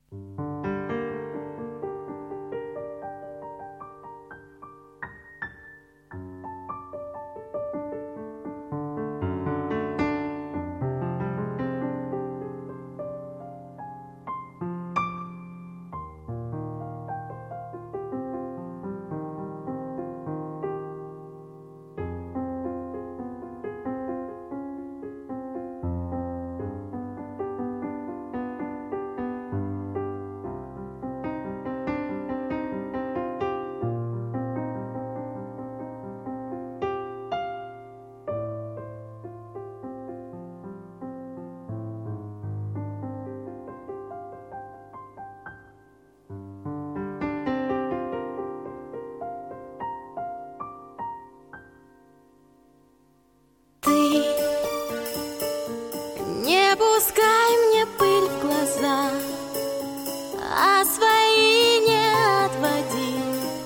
Не пускай мне пыль в глаза, а свои не отводи,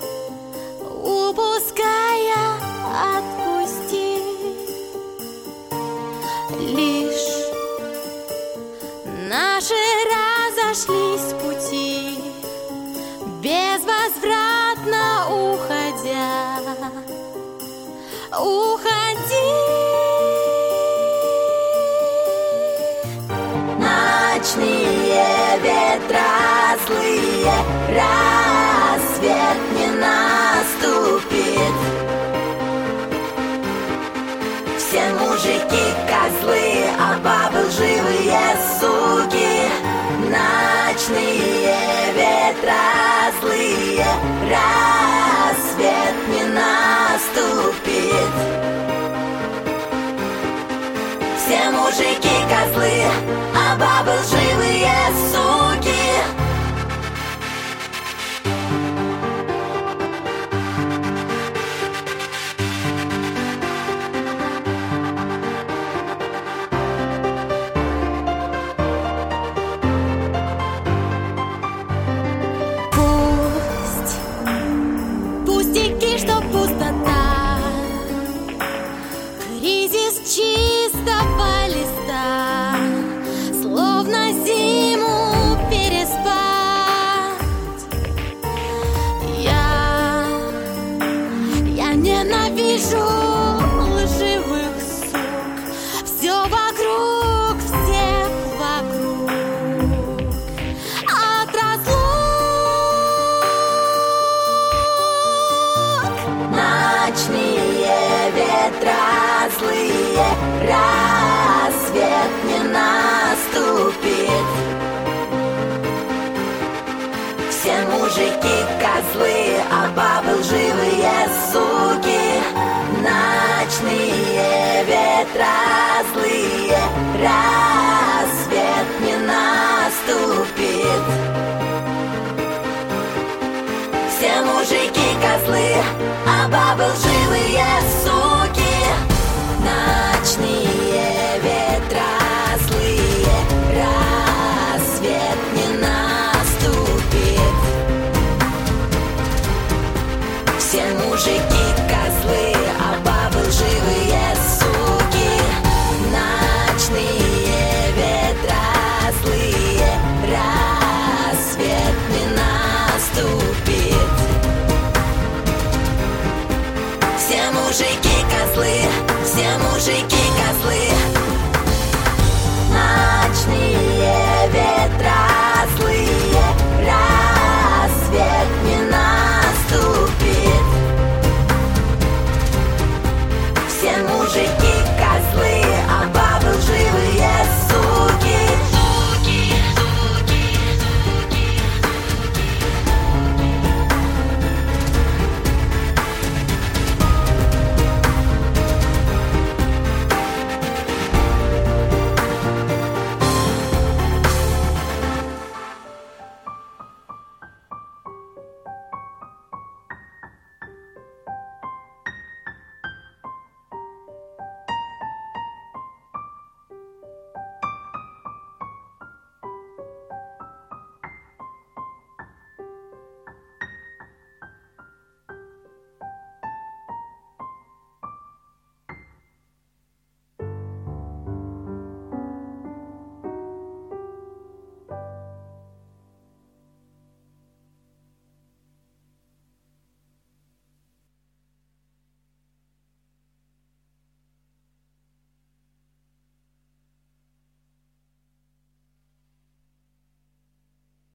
упуская, отпусти. Лишь наши разошлись пути, безвозвратно уходя. Уходи. Ночные ветра злые, рассвет не наступит. Все мужики козлы, а бабы лживые суки. Ночные ветра злые, рассвет не наступит. Все мужики козлы, а бабы лживые суки. Пусть пустяки, что пустота, кризис чистого листа, словно зиму переспать. Я ненавижу лживых сук. Все вокруг, всех вокруг от разлук. Ночные ветра злые, рассвет не наступит. Все мужики козлы, а бабы лживые суки. Ночные ветра злые, рассвет не наступит. Все мужики козлы,